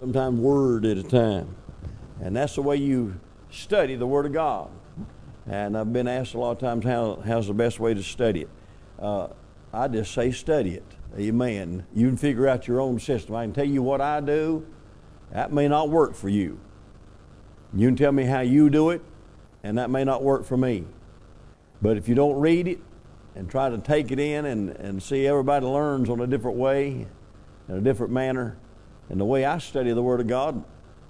sometimes word at a time. And that's the way you study the Word of God. And I've been asked a lot of times, how's the best way to study it? I just say study it. Amen. You can figure out your own system. I can tell you what I do. That may not work for you. You can tell me how you do it, and that may not work for me. But if you don't read it and try to take it in and see everybody learns on a different way, in a different manner, and the way I study the Word of God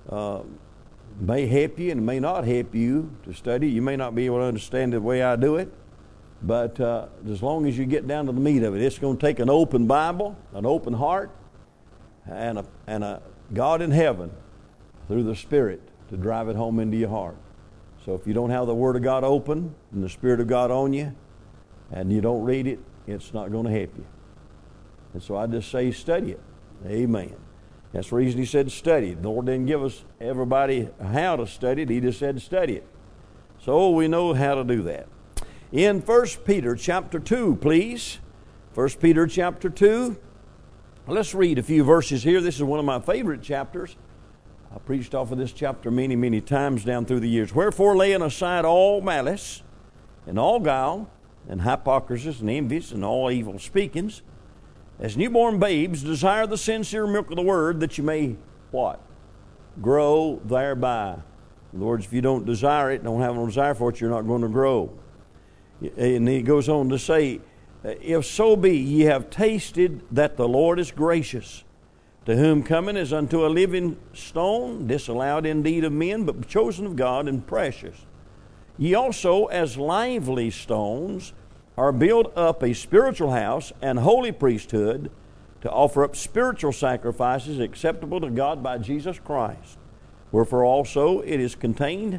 may help you and may not help you to study. You may not be able to understand the way I do it, but as long as you get down to the meat of it, it's going to take an open Bible, an open heart, and a God in heaven through the Spirit to drive it home into your heart. So if you don't have the Word of God open and the Spirit of God on you, and you don't read it, it's not going to help you. And so I just say study it. Amen. That's the reason he said study. The Lord didn't give us everybody how to study it. He just said study it. So we know how to do that. In 1 Peter chapter 2, please. 1 Peter chapter 2. Let's read a few verses here. This is one of my favorite chapters. I preached off of this chapter many, many times down through the years. Wherefore, laying aside all malice and all guile and hypocrisy and envies and all evil speakings, as newborn babes, desire the sincere milk of the Word, that you may, what? Grow thereby. In other words, if you don't desire it, don't have no desire for it, you're not going to grow. And he goes on to say, if so be ye have tasted that the Lord is gracious, to whom coming is unto a living stone, disallowed indeed of men, but chosen of God and precious. Ye also, as lively stones, are built up a spiritual house and holy priesthood, to offer up spiritual sacrifices acceptable to God by Jesus Christ. Wherefore also it is contained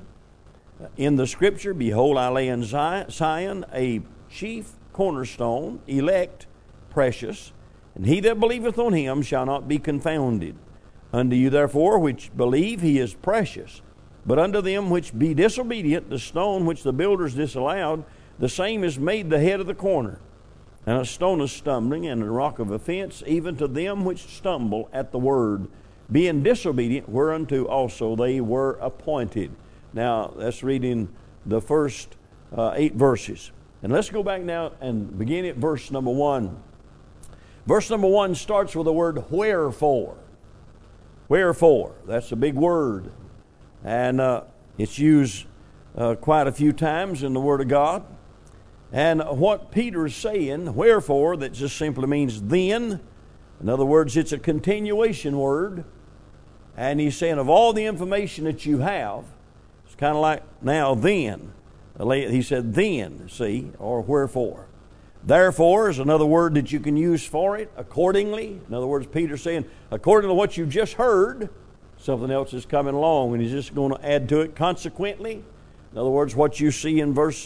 in the Scripture, behold, I lay in Zion a chief cornerstone, elect, precious, and he that believeth on him shall not be confounded. Unto you therefore which believe he is precious, but unto them which be disobedient, the stone which the builders disallowed, the same is made the head of the corner, and a stone of stumbling, and a rock of offense, even to them which stumble at the word, being disobedient, whereunto also they were appointed. Now, that's reading the first 8 verses. And let's go back now and begin at verse number 1. Verse number 1 starts with the word wherefore. Wherefore. That's a big word. And it's used quite a few times in the Word of God. And what Peter is saying, wherefore, that just simply means then. In other words, it's a continuation word. And he's saying of all the information that you have, it's kind of like now then. He said then, see, or wherefore. Therefore is another word that you can use for it, accordingly. In other words, Peter's saying, according to what you just heard, something else is coming along, and he's just going to add to it, consequently. In other words, what you see in verse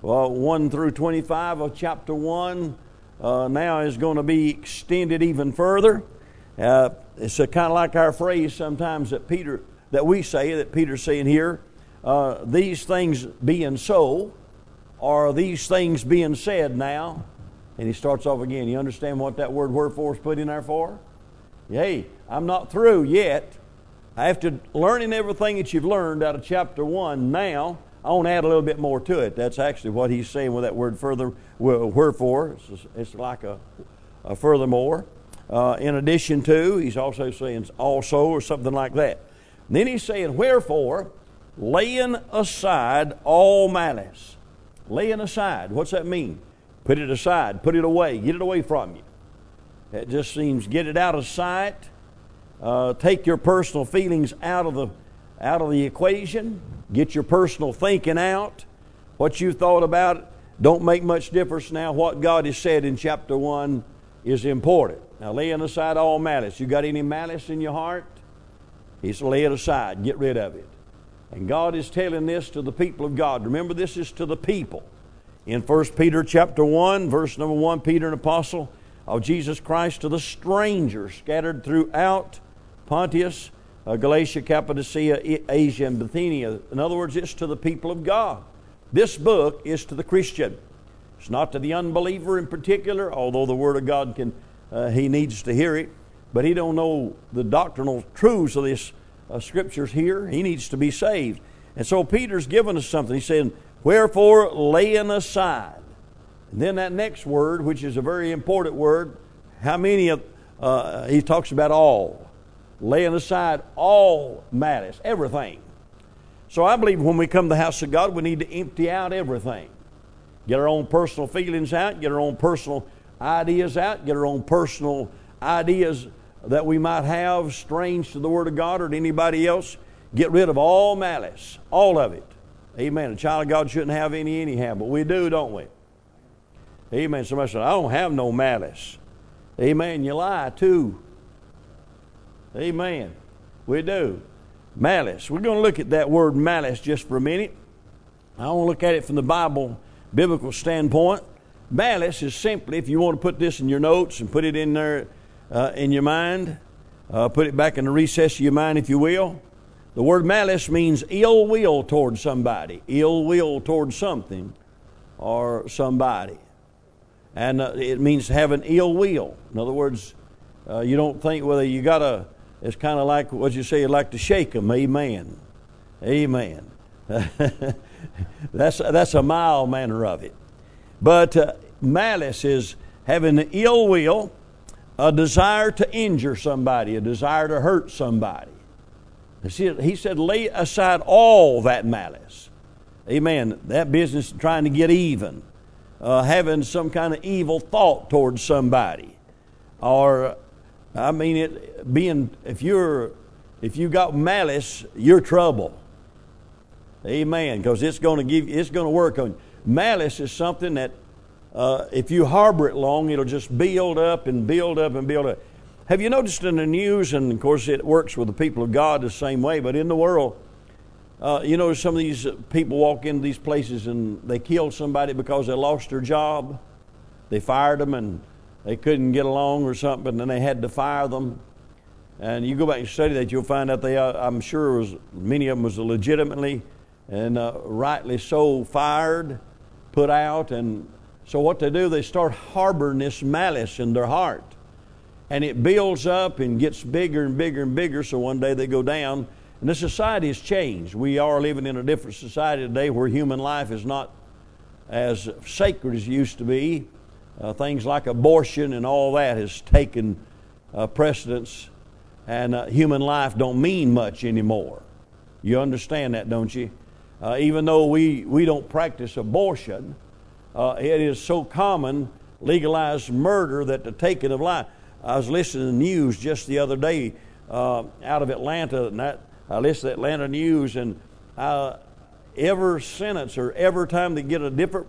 1 through 25 of chapter 1 now is going to be extended even further. It's kind of like our phrase sometimes that we say, that Peter's saying here, these things being so, or these things being said now. And he starts off again. You understand what that word wherefore is put in there for? Hey, I'm not through yet. After learning everything that you've learned out of chapter 1, now I want to add a little bit more to it. That's actually what he's saying with that word further, wherefore. It's like a furthermore. In addition to, he's also saying also, or something like that. And then he's saying, wherefore, laying aside all malice. Laying aside. What's that mean? Put it aside. Put it away. Get it away from you. It just seems get it out of sight. Take your personal feelings out of the equation. Get your personal thinking out. What you thought about don't make much difference now. What God has said in chapter 1 is important. Now, laying aside all malice. You got any malice in your heart? He's lay it aside. Get rid of it. And God is telling this to the people of God. Remember, this is to the people. In 1 Peter chapter 1, verse number 1, Peter, an apostle of Jesus Christ, to the strangers scattered throughout Pontus, Galatia, Cappadocia, Asia, and Bithynia. In other words, it's to the people of God. This book is to the Christian. It's not to the unbeliever in particular, although the Word of God he needs to hear it. but he don't know the doctrinal truths of this scriptures here. He needs to be saved. And so Peter's given us something. He's saying, wherefore laying aside. And then that next word, which is a very important word, how many of, he talks about all. Laying aside all malice, everything. So I believe when we come to the house of God, we need to empty out everything. Get our own personal feelings out, get our own personal ideas out, get our own personal ideas that we might have strange to the Word of God or to anybody else. Get rid of all malice, all of it. Amen. A child of God shouldn't have any anyhow, but we do, don't we? Amen. Somebody said, I don't have no malice. Amen. You lie too. Amen. We do. Malice. We're going to look at that word malice just for a minute. I want to look at it from the Bible, biblical standpoint. Malice is simply, if you want to put this in your notes and put it in there in your mind, put it back in the recess of your mind, if you will. The word malice means ill will towards somebody, ill will towards something or somebody. And it means having ill will. In other words, you don't think whether you got to, it's kind of like what you say, you like to shake them. Amen. Amen. That's a mild manner of it. But malice is having an ill will, a desire to injure somebody, a desire to hurt somebody. He said, lay aside all that malice. Amen. That business of trying to get even. Having some kind of evil thought towards somebody. Or, I mean, it being, if you got malice, you're trouble. Amen. Because it's going to work on you. Malice is something that if you harbor it long, it'll just build up and build up and build up. Have you noticed in the news, and of course it works with the people of God the same way, but in the world, you know, some of these people walk into these places and they kill somebody because they lost their job. They fired them and they couldn't get along or something, and then they had to fire them. And you go back and study that, you'll find out I'm sure many of them was legitimately and rightly so fired, put out. And so what they do, they start harboring this malice in their heart. And it builds up and gets bigger and bigger and bigger, so one day they go down. And the society has changed. We are living in a different society today where human life is not as sacred as it used to be. Things like abortion and all that has taken precedence, and human life don't mean much anymore. You understand that, don't you? Even though we don't practice abortion, it is so common, legalized murder, that the taking of life. I was listening to the news just the other day out of Atlanta, and I listened to Atlanta news, and every sentence or every time they get a different,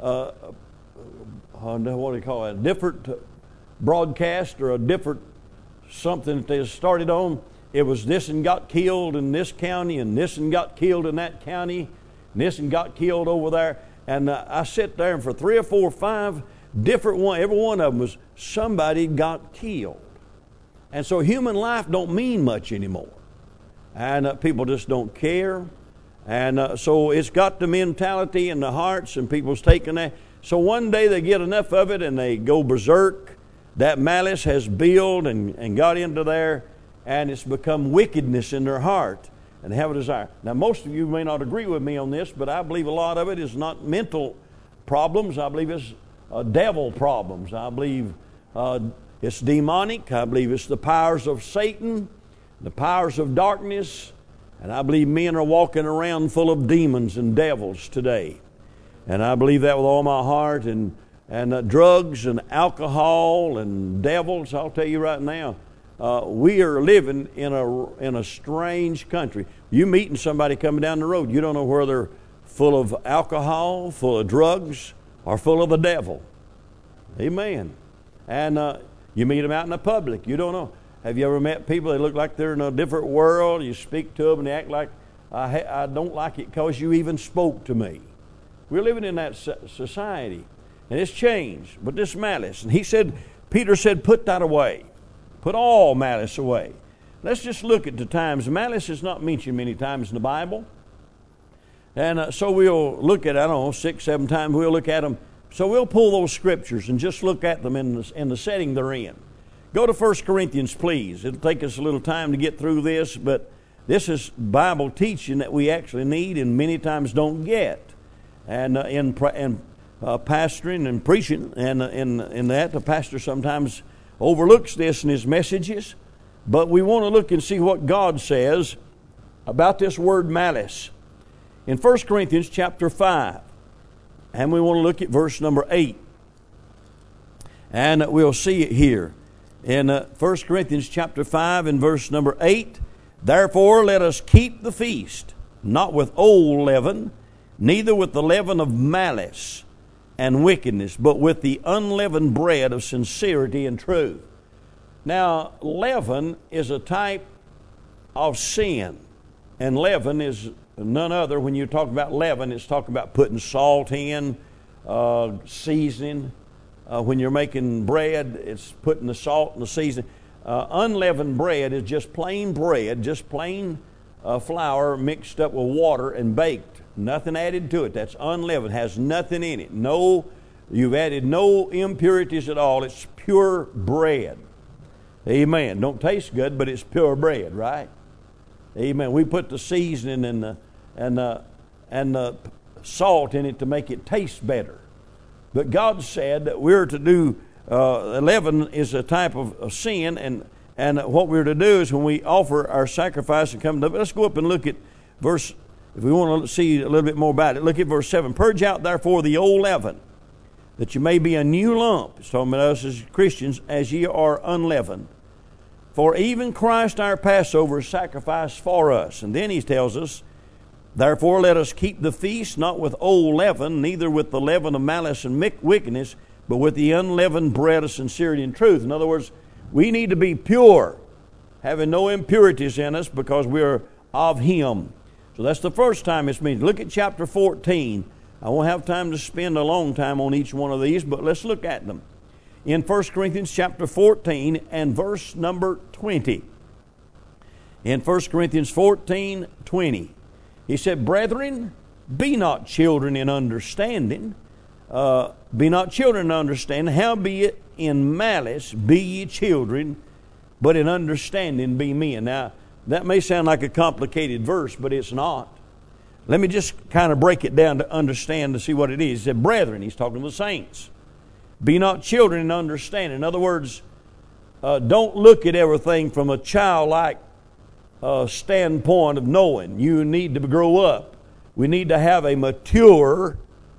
what do you call it, a different broadcast or a different something that they started on, it was this and got killed in this county, and this and got killed in that county, and this and got killed over there. And I sit there, and for 3 or 4 or 5 different ones, every one of them was somebody got killed. And so human life don't mean much anymore. And people just don't care. And so it's got the mentality in the hearts, and people's taking that. So one day they get enough of it and they go berserk. That malice has built and got into there, and it's become wickedness in their heart, and they have a desire. Now, most of you may not agree with me on this, but I believe a lot of it is not mental problems. I believe it's devil problems. I believe it's demonic. I believe it's the powers of Satan, the powers of darkness, and I believe men are walking around full of demons and devils today. And I believe that with all my heart. And drugs and alcohol and devils, I'll tell you right now, we are living in a strange country. You meeting somebody coming down the road, you don't know whether they're full of alcohol, full of drugs, or full of the devil. Amen. And you meet them out in the public, you don't know. Have you ever met people that look like they're in a different world? You speak to them and they act like, I don't like it because you even spoke to me. We're living in that society. And it's changed. But this malice. And Peter said, put that away. Put all malice away. Let's just look at the times. Malice is not mentioned many times in the Bible. And so we'll look at, 6, 7 times. We'll look at them. So we'll pull those scriptures and just look at them in the setting they're in. Go to 1 Corinthians, please. It'll take us a little time to get through this, but this is Bible teaching that we actually need and many times don't get. And in pastoring and preaching, and in that, the pastor sometimes overlooks this in his messages. But we want to look and see what God says about this word malice. In 1 Corinthians chapter 5, and we want to look at verse number 8. And we'll see it here. In 1 Corinthians chapter 5 and verse number 8, therefore let us keep the feast, not with old leaven, neither with the leaven of malice and wickedness, but with the unleavened bread of sincerity and truth. Now, leaven is a type of sin, and leaven is none other. When you talk about leaven, it's talking about putting salt in, seasoning. When you're making bread, it's putting the salt and the seasoning. Unleavened bread is just plain bread, just plain flour mixed up with water and baked. Nothing added to it. That's unleavened. Has nothing in it. No, you've added no impurities at all. It's pure bread. Amen. Don't taste good, but it's pure bread, right? Amen. We put the seasoning and the salt in it to make it taste better. But God said that we're to do, leaven is a type of sin, and what we're to do is when we offer our sacrifice and come to, let's go up and look at verse, if we want to see a little bit more about it, look at verse 7. Purge out therefore the old leaven, that you may be a new lump. It's talking about us as Christians, as ye are unleavened. For even Christ our Passover sacrificed for us. And then he tells us, therefore let us keep the feast, not with old leaven, neither with the leaven of malice and wickedness, but with the unleavened bread of sincerity and truth. In other words, we need to be pure, having no impurities in us, because we are of Him. So that's the first time it's mentioned. Look at chapter 14. I won't have time to spend a long time on each one of these, but let's look at them. In 1 Corinthians chapter 14 and verse number 20. In 1 Corinthians 14, 20. He said, brethren, be not children in understanding. Be not children in understanding. Howbeit in malice be ye children, but in understanding be men. Now, that may sound like a complicated verse, but it's not. Let me just kind of break it down to understand, to see what it is. He said, brethren, he's talking to the saints. Be not children in understanding. In other words, don't look at everything from a childlike standpoint of knowing. You need to grow up. We need to have a mature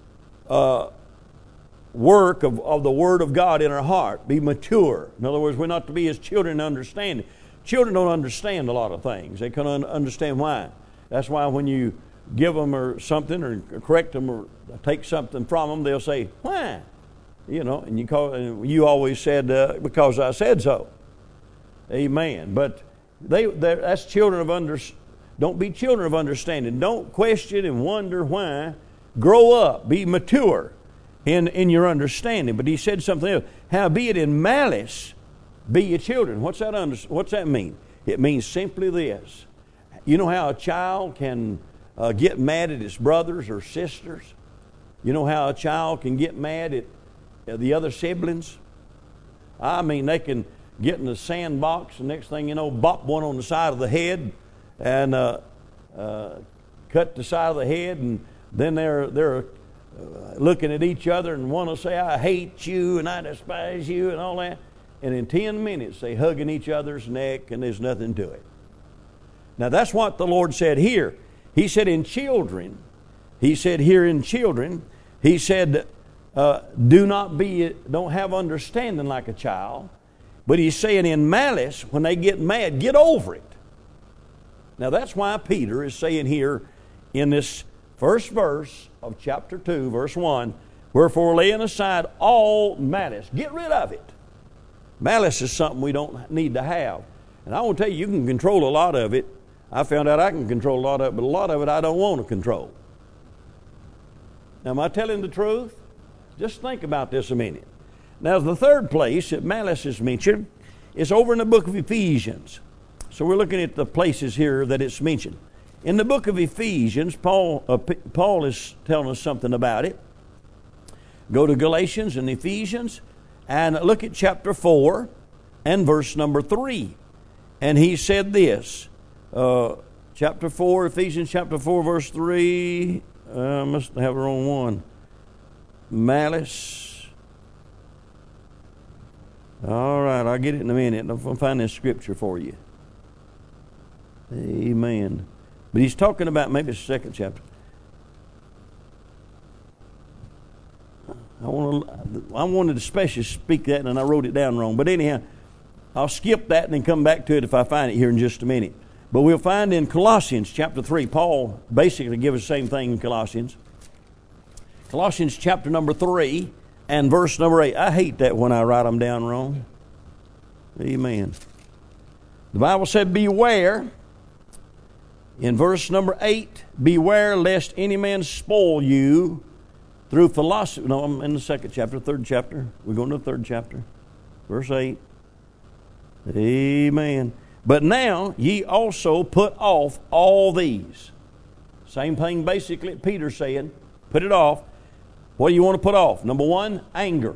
work of the Word of God in our heart. Be mature. In other words, we're not to be as children in understanding. Children don't understand a lot of things. They can't understand why. That's why when you give them or something, or correct them, or take something from them, they'll say, why? You know, and you always said, because I said so. Amen. But that's children of don't be children of understanding. Don't question and wonder why. Grow up. Be mature in your understanding. But he said something else. Howbeit in malice be ye children. What's that mean? It means simply this. You know how a child can get mad at his brothers or sisters? You know how a child can get mad at the other siblings? I mean, they can get in the sandbox, and next thing you know, bop one on the side of the head and cut the side of the head, and then they're looking at each other, and one will say, I hate you and I despise you and all that. And in 10 minutes, they hugging each other's neck, and there's nothing to it. Now, that's what the Lord said here. He said in children, He said here in children, He said, don't have understanding like a child. But he's saying in malice, when they get mad, get over it. Now that's why Peter is saying here in this first verse of chapter 2, verse 1, wherefore laying aside all malice, get rid of it. Malice is something we don't need to have. And I want to tell you, you can control a lot of it. I found out I can control a lot of it, but a lot of it I don't want to control. Now, am I telling the truth? Just think about this a minute. Now, the third place that malice is mentioned is over in the book of Ephesians. So we're looking at the places here that it's mentioned. In the book of Ephesians, Paul is telling us something about it. Go to Galatians and Ephesians and look at chapter 4 and verse number 3. And he said this, chapter 4, Ephesians chapter 4, verse 3. I must have the wrong one. Malice. All right, I'll get it in a minute. I'll find this scripture for you. Amen. But he's talking about, maybe it's the second chapter. I wanted to especially speak that, and I wrote it down wrong. But anyhow, I'll skip that and then come back to it if I find it here in just a minute. But we'll find in Colossians chapter 3, Paul basically gives us the same thing in Colossians. Colossians chapter number 3 and verse number 8. I hate that when I write them down wrong. Amen. The Bible said, beware. In verse number 8, beware lest any man spoil you through philosophy. No, I'm in the second chapter, third chapter. We're going to the third chapter. Verse 8. Amen. But now ye also put off all these. Same thing basically Peter's saying. Put it off. What do you want to put off? Number one, anger.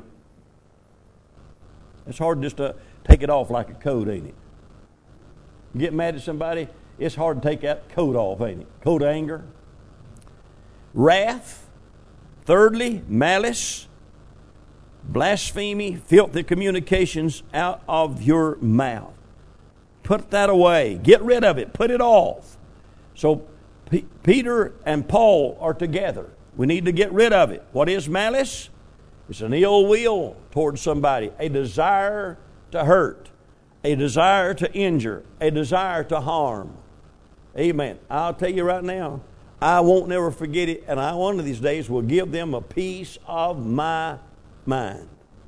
It's hard just to take it off like a coat, ain't it? You get mad at somebody, it's hard to take that coat off, ain't it? Coat of anger. Wrath. Thirdly, malice. Blasphemy, filthy communications out of your mouth. Put that away. Get rid of it. Put it off. So Peter and Paul are together. We need to get rid of it. What is malice? It's an ill will towards somebody, a desire to hurt, a desire to injure, a desire to harm. Amen. I'll tell you right now, I won't never forget it, and I one of these days will give them a piece of my mind.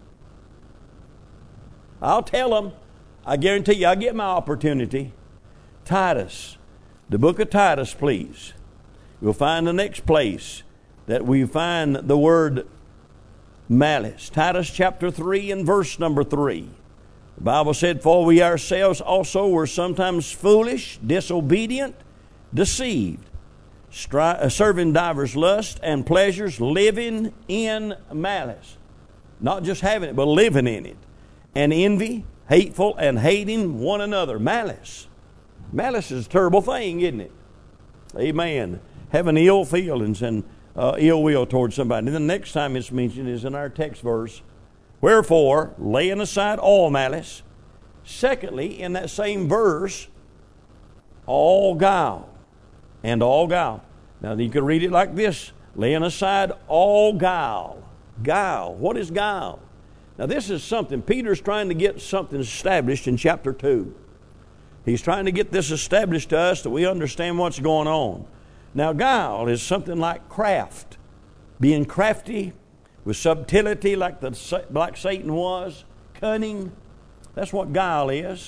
I'll tell them, I guarantee you, I'll get my opportunity. Titus, the book of Titus, please. You'll find the next place that we find the word malice. Titus chapter 3 and verse number 3. The Bible said, for we ourselves also were sometimes foolish, disobedient, deceived, serving divers lusts and pleasures, living in malice. Not just having it, but living in it. And envy, hateful, and hating one another. Malice. Malice is a terrible thing, isn't it? Amen. Having ill feelings and ill will towards somebody. And the next time it's mentioned is in our text verse. Wherefore, laying aside all malice. Secondly, in that same verse, all guile. And all guile. Now you can read it like this. Laying aside all guile. Guile. What is guile? Now this is something, Peter's trying to get something established in chapter 2. He's trying to get this established to us that we understand what's going on. Now guile is something like craft. Being crafty with subtlety like Satan was. Cunning. That's what guile is.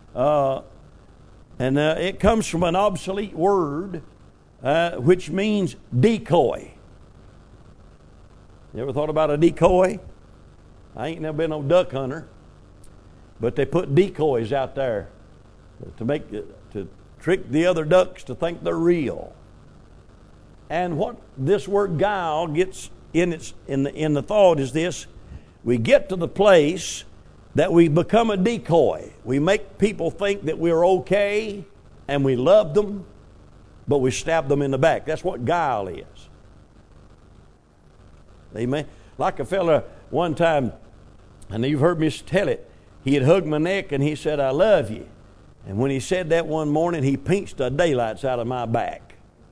And it comes from an obsolete word which means decoy. You ever thought about a decoy? I ain't never been no duck hunter, but they put decoys out there to trick the other ducks to think they're real. And what this word guile gets in the thought is this: we get to the place that we become a decoy. We make people think that we're okay and we love them, but we stab them in the back. That's what guile is. Amen. Like a fella one time, and you've heard me tell it, he had hugged my neck and he said, I love you. And when he said that one morning, he pinched the daylights out of my back.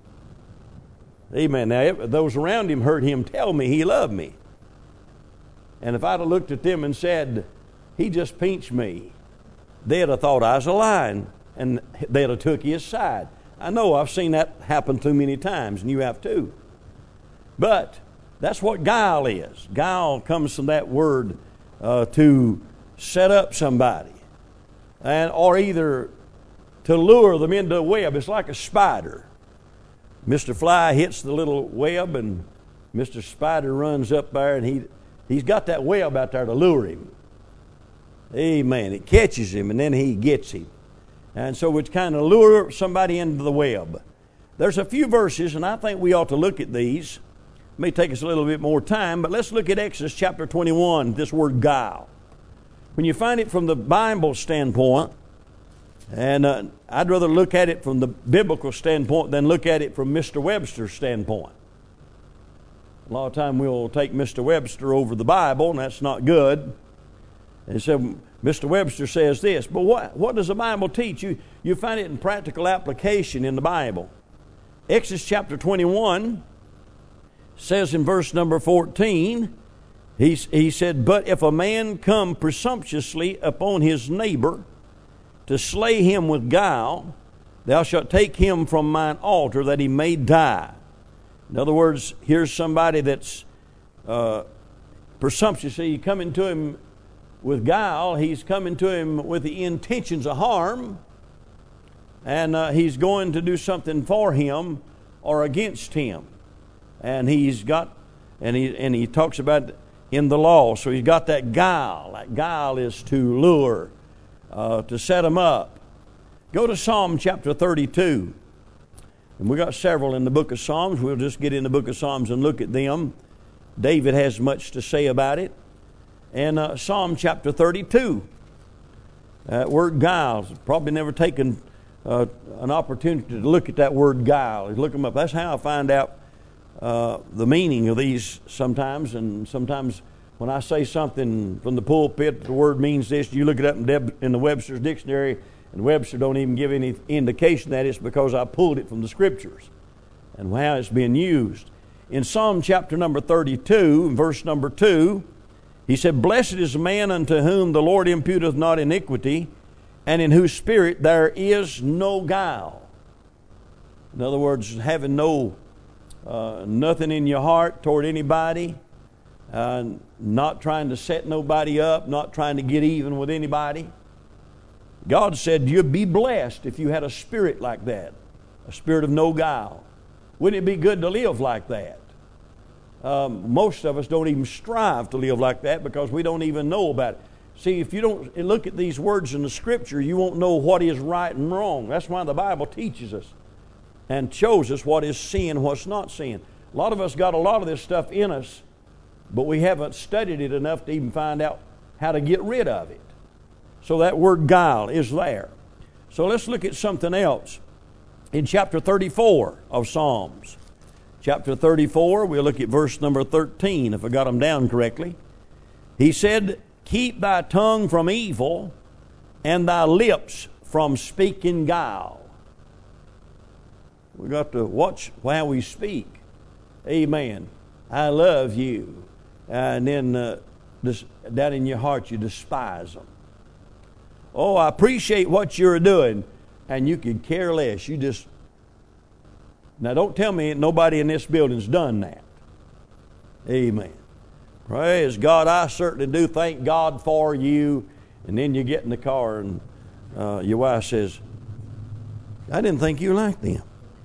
Amen. Now, those around him heard him tell me he loved me. And if I'd have looked at them and said, he just pinched me, they'd have thought I was lying, and they'd have took his side. I know I've seen that happen too many times, and you have too. But that's what guile is. Guile comes from that word to set up somebody, or either to lure them into a web. It's like a spider. Mr. Fly hits the little web, and Mr. Spider runs up there, and he's got that web out there to lure him. Amen. It catches him, and then he gets him. And so it's kind of lure somebody into the web. There's a few verses, and I think we ought to look at these. It may take us a little bit more time, but let's look at Exodus chapter 21, this word guile. when you find it from the Bible standpoint, and I'd rather look at it from the biblical standpoint than look at it from Mr. Webster's standpoint. A lot of time we'll take Mr. Webster over the Bible, and that's not good. And so Mr. Webster says this, but what does the Bible teach? You find it in practical application in the Bible. Exodus chapter 21 says in verse number 14, he said, but if a man come presumptuously upon his neighbor to slay him with guile, thou shalt take him from mine altar that he may die. In other words, here's somebody that's presumptuous. You coming to him with guile. He's coming to him with the intentions of harm, and he's going to do something for him or against him. And he's got, and he talks about in the law. So he's got that guile. That guile is to lure, to set him up. Go to Psalm chapter 32. And we got several in the book of Psalms. We'll just get in the book of Psalms and look at them. David has much to say about it. And Psalm chapter 32. Word guile. Probably never taken an opportunity to look at that word guile. Look them up. That's how I find out the meaning of these sometimes. And sometimes when I say something from the pulpit, the word means this. You look it up in the Webster's dictionary, and Webster don't even give any indication that it's because I pulled it from the Scriptures and how it's being used. In Psalm chapter number 32, verse number 2, he said, blessed is the man unto whom the Lord imputeth not iniquity, and in whose spirit there is no guile. In other words, having nothing in your heart toward anybody, not trying to set nobody up, not trying to get even with anybody. God said you'd be blessed if you had a spirit like that, a spirit of no guile. Wouldn't it be good to live like that? Most of us don't even strive to live like that because we don't even know about it. See, if you don't look at these words in the Scripture, you won't know what is right and wrong. That's why the Bible teaches us and shows us what is sin, what's not sin. A lot of us got a lot of this stuff in us, but we haven't studied it enough to even find out how to get rid of it. So that word guile is there. So let's look at something else. In chapter 34 of Psalms, chapter 34, we'll look at verse number 13, if I got them down correctly. He said, keep thy tongue from evil and thy lips from speaking guile. We got to watch how we speak. Amen. I love you. And then down in your heart you despise them. Oh, I appreciate what you're doing. And you could care less. You just... Now don't tell me nobody in this building's done that. Amen. Praise God. I certainly do thank God for you. And then you get in the car and your wife says, I didn't think you liked them.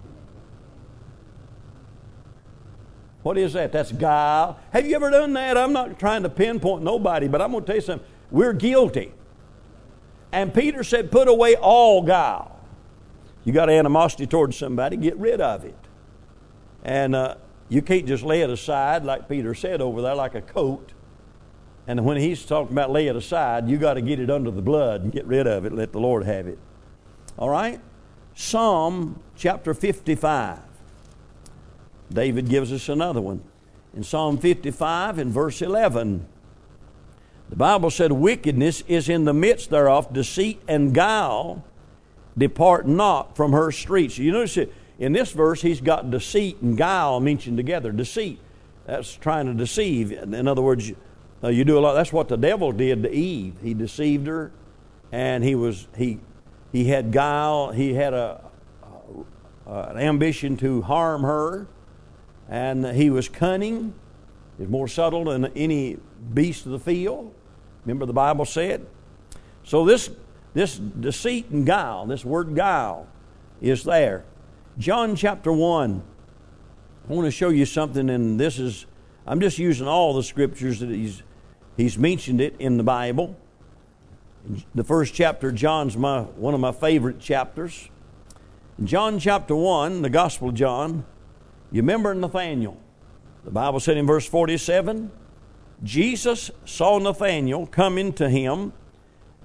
What is that? That's guile. Have you ever done that? I'm not trying to pinpoint nobody, but I'm going to tell you something. We're guilty. And Peter said, put away all guile. You got animosity towards somebody, get rid of it. And you can't just lay it aside, like Peter said over there, like a coat. And when he's talking about lay it aside, you got to get it under the blood and get rid of it, let the Lord have it. All right? Psalm chapter 55. David gives us another one. In Psalm 55 in verse 11, the Bible said, wickedness is in the midst thereof, deceit and guile depart not from her streets. You notice it, in this verse, he's got deceit and guile mentioned together. Deceit, that's trying to deceive. In other words, you do a lot. That's what the devil did to Eve. He deceived her, and he had guile. He had an ambition to harm her, and he was cunning. He was more subtle than any beast of the field. Remember the Bible said? So this deceit and guile, this word guile, is there. John chapter 1. I want to show you something, and this is, I'm just using all the scriptures that he's mentioned it in the Bible. The first chapter, John's one of my favorite chapters. In John chapter 1, the Gospel of John, you remember Nathanael. The Bible said in verse 47, Jesus saw Nathanael coming to him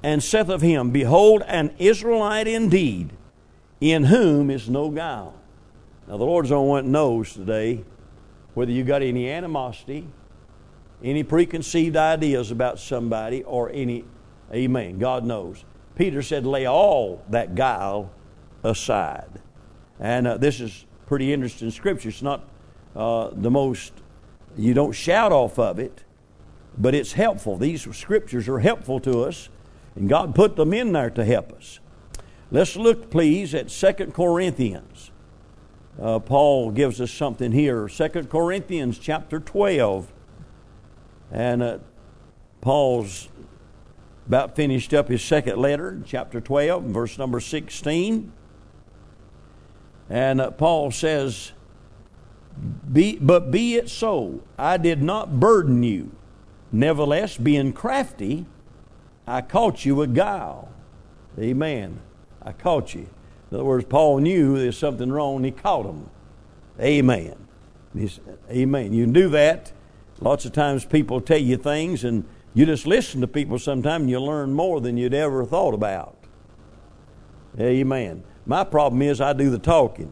and saith of him, Behold, an Israelite indeed, in whom is no guile. Now the Lord's the only one that knows today whether you got any animosity, any preconceived ideas about somebody, or any, amen, God knows. Peter said, lay all that guile aside. And this is pretty interesting scripture. It's not the most, you don't shout off of it, but it's helpful. These scriptures are helpful to us, and God put them in there to help us. Let's look, please, at 2 Corinthians. Paul gives us something here. 2 Corinthians chapter 12. And Paul's about finished up his second letter, chapter 12, verse number 16. And Paul says, But be it so, I did not burden you. Nevertheless, being crafty, I caught you with guile. Amen. I caught you. In other words, Paul knew there's something wrong, and he caught him. Amen. Amen. You can do that. Lots of times people tell you things, and you just listen to people sometimes, and you learn more than you'd ever thought about. Amen. My problem is I do the talking,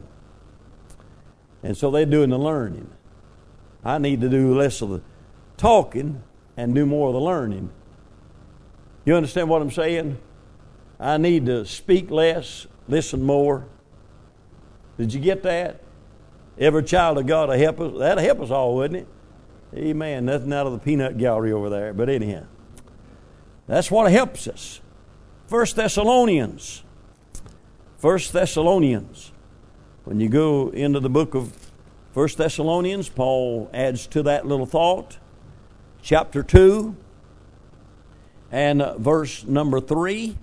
and so they're doing the learning. I need to do less of the talking and do more of the learning. You understand what I'm saying? I need to speak less, listen more. Did you get that? Every child of God will help us. That'll help us all, wouldn't it? Amen. Nothing out of the peanut gallery over there. But anyhow, that's what helps us. 1 Thessalonians. 1 Thessalonians. When you go into the book of 1 Thessalonians, Paul adds to that little thought. Chapter 2 and verse number 3.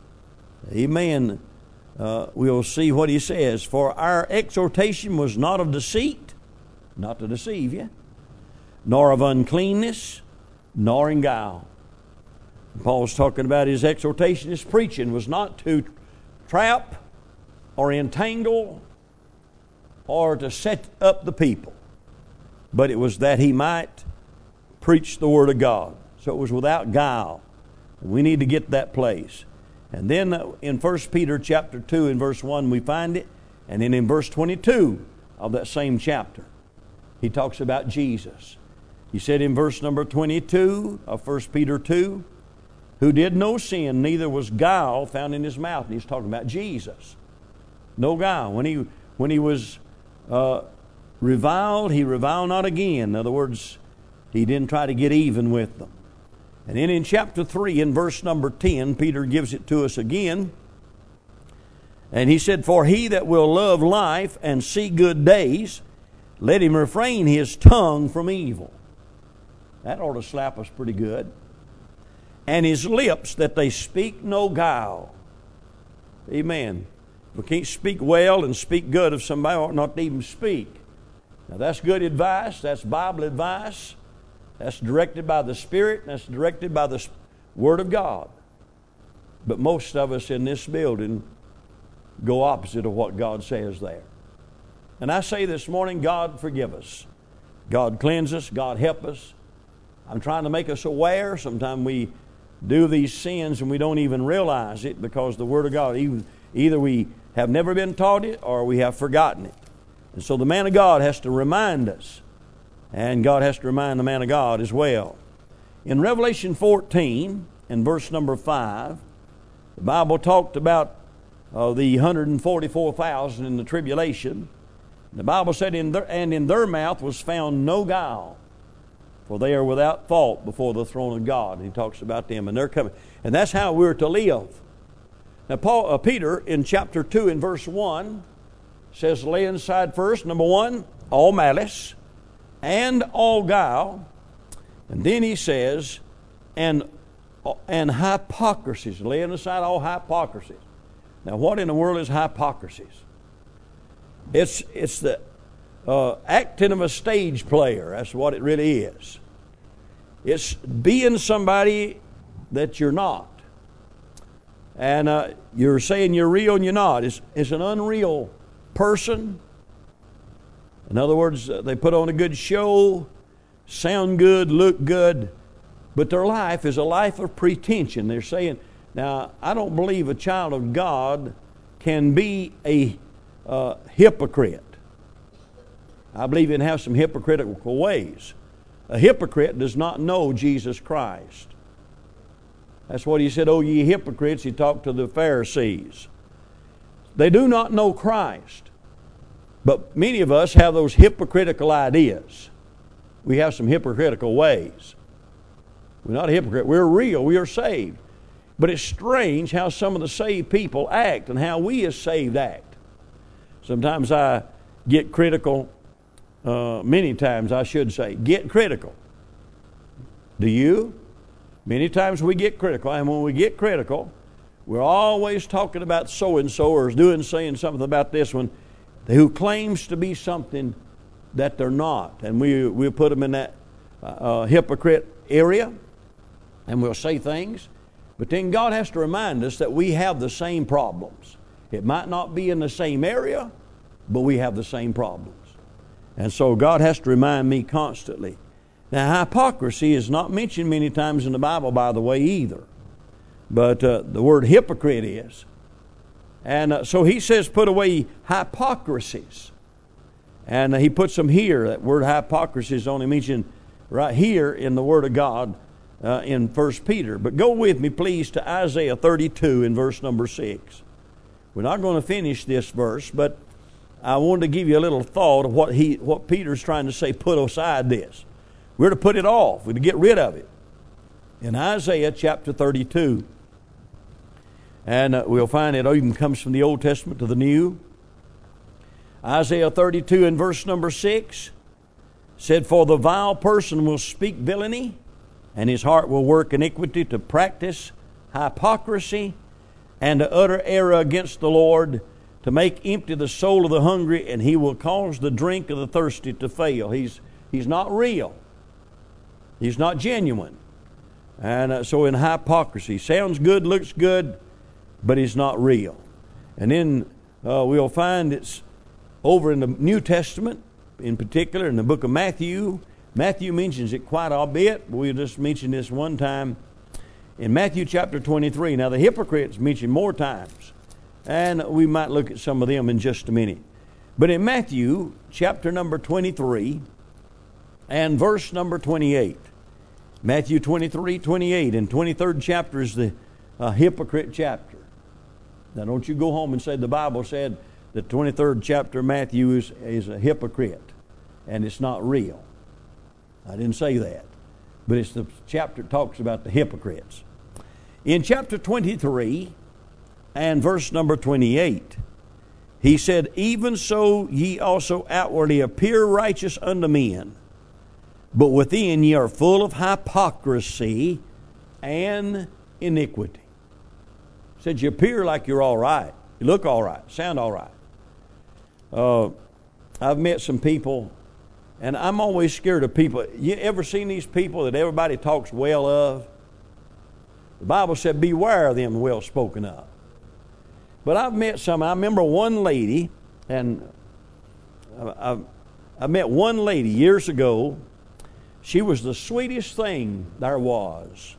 Amen. We'll see what he says. For our exhortation was not of deceit, not to deceive you, nor of uncleanness, nor in guile. Paul's talking about his exhortation, his preaching was not to trap or entangle or to set up the people, but it was that he might preach the Word of God. So it was without guile. We need to get that place. And then in 1 Peter chapter 2 and verse 1 we find it. And then in verse 22 of that same chapter, he talks about Jesus. He said in verse number 22 of 1 Peter 2, who did no sin, neither was guile found in his mouth. And he's talking about Jesus. No guile. When he was reviled, he reviled not again. In other words, he didn't try to get even with them. And then in chapter 3, in verse number 10, Peter gives it to us again. And he said, for he that will love life and see good days, let him refrain his tongue from evil. That ought to slap us pretty good. And his lips, that they speak no guile. Amen. If we can't speak well and speak good of somebody, ought not to even speak. Now that's good advice. That's Bible advice. That's directed by the Spirit, and that's directed by the Word of God. But most of us in this building go opposite of what God says there. And I say this morning, God forgive us. God cleanse us. God help us. I'm trying to make us aware. Sometimes we do these sins and we don't even realize it because the Word of God, either we have never been taught it or we have forgotten it. And so the man of God has to remind us. And God has to remind the man of God as well. In Revelation 14, in verse number 5, the Bible talked about the 144,000 in the tribulation. The Bible said, and in their mouth was found no guile, for they are without fault before the throne of God. And he talks about them, and they're coming. And that's how we're to live. Now, Peter, in chapter 2, in verse 1, says, lay aside first, number 1, all malice, and all guile. And then he says, and hypocrisies, laying aside all hypocrisies. Now, what in the world is hypocrisies? It's the acting of a stage player. That's what it really is. It's being somebody that you're not. And you're saying you're real and you're not. It's an unreal person. In other words, they put on a good show, sound good, look good, but their life is a life of pretension. They're saying, Now, I don't believe a child of God can be a hypocrite. I believe he can have some hypocritical ways. A hypocrite does not know Jesus Christ. That's what he said, "Oh, ye hypocrites," he talked to the Pharisees. They do not know Christ. But many of us have those hypocritical ideas. We have some hypocritical ways. We're not a hypocrite. We're real. We are saved. But it's strange how some of the saved people act and how we as saved act. Sometimes I get critical. Many times I should say, get critical. Do you? Many times we get critical. And when we get critical, we're always talking about so-and-so or saying something about this one who claims to be something that they're not. And we'll put them in that hypocrite area, and we'll say things. But then God has to remind us that we have the same problems. It might not be in the same area, but we have the same problems. And so God has to remind me constantly. Now, hypocrisy is not mentioned many times in the Bible, by the way, either. But the word hypocrite is. And so he says, put away hypocrisies. And he puts them here. That word hypocrisy is only mentioned right here in the Word of God in 1 Peter. But go with me, please, to Isaiah 32 in verse number 6. We're not going to finish this verse, but I wanted to give you a little thought of what Peter's trying to say, put aside this. We're to put it off. We're to get rid of it. In Isaiah chapter 32. And we'll find it even comes from the Old Testament to the New. Isaiah 32 and verse number 6 said, "For the vile person will speak villainy, and his heart will work iniquity to practice hypocrisy and to utter error against the Lord, to make empty the soul of the hungry, and he will cause the drink of the thirsty to fail." He's not real. He's not genuine. And so in hypocrisy, sounds good, looks good, but he's not real. And then we'll find it's over in the New Testament, in particular in the book of Matthew. Matthew mentions it quite a bit. We'll just mention this one time. In Matthew chapter 23. Now the hypocrites mentioned more times. And we might look at some of them in just a minute. But in Matthew chapter number 23 and verse number 28. Matthew 23, 28. And 23rd chapter is the hypocrite chapter. Now don't you go home and say the Bible said the 23rd chapter of Matthew is a hypocrite and it's not real. I didn't say that. But it's the chapter that talks about the hypocrites. In chapter 23 and verse number 28, he said, "Even so ye also outwardly appear righteous unto men, but within ye are full of hypocrisy and iniquity." He said you appear like you're all right. You look all right. Sound all right. I've met some people, and I'm always scared of people. You ever seen these people that everybody talks well of? The Bible said, beware of them well spoken of. But I've met some. I remember one lady, and I met one lady years ago. She was the sweetest thing there was.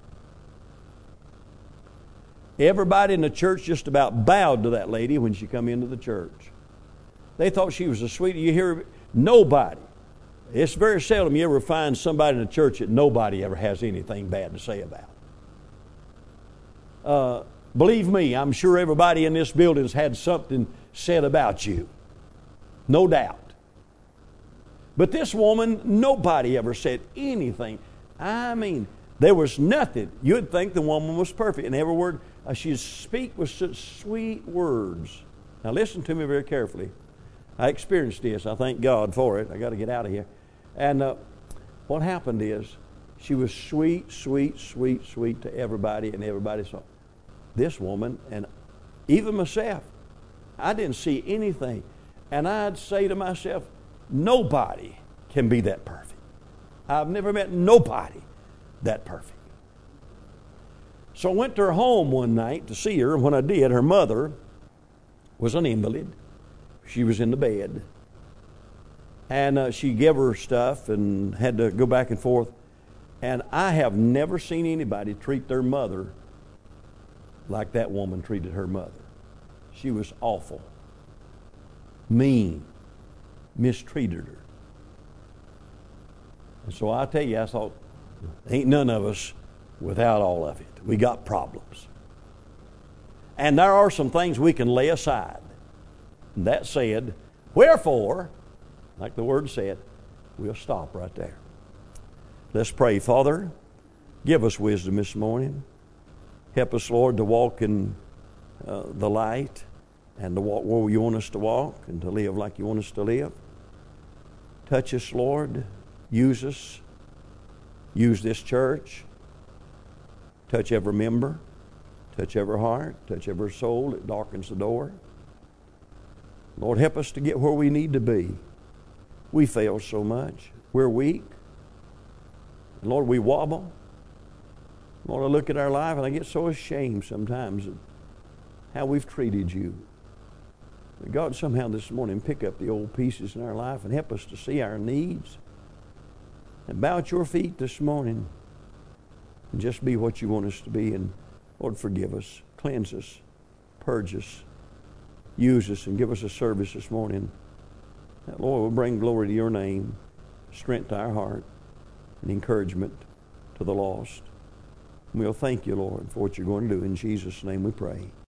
Everybody in the church just about bowed to that lady when she come into the church. They thought she was the sweetest. You hear nobody. It's very seldom you ever find somebody in the church that nobody ever has anything bad to say about. Believe me, I'm sure everybody in this building has had something said about you. No doubt. But this woman, nobody ever said anything. I mean, there was nothing. You'd think the woman was perfect. And every word she'd speak with such sweet words. Now listen to me very carefully. I experienced this. I thank God for it. I got to get out of here. And what happened is she was sweet, sweet, sweet, sweet to everybody, and everybody saw this woman, and even myself, I didn't see anything. And I'd say to myself, nobody can be that perfect. I've never met nobody that perfect. So I went to her home one night to see her, and when I did, her mother was an invalid. She was in the bed. And she gave her stuff and had to go back and forth. And I have never seen anybody treat their mother like that woman treated her mother. She was awful, mean, mistreated her. And so I tell you, I thought, ain't none of us without all of it. We got problems. And there are some things we can lay aside. And that said, wherefore, like the word said, we'll stop right there. Let's pray. Father, give us wisdom this morning. Help us, Lord, to walk in the light and to walk where you want us to walk and to live like you want us to live. Touch us, Lord. Use us. Use this church. Touch every member. Touch every heart. Touch every soul that darkens the door. Lord, help us to get where we need to be. We fail so much. We're weak. Lord, we wobble. Lord, I look at our life and I get so ashamed sometimes of how we've treated you. But God, somehow this morning pick up the old pieces in our life and help us to see our needs and bow at your feet this morning and just be what you want us to be. And Lord, forgive us, cleanse us, purge us, use us, and give us a service this morning that, Lord, will bring glory to your name, strength to our heart, and encouragement to the lost. And we'll thank you, Lord, for what you're going to do. In Jesus' name we pray.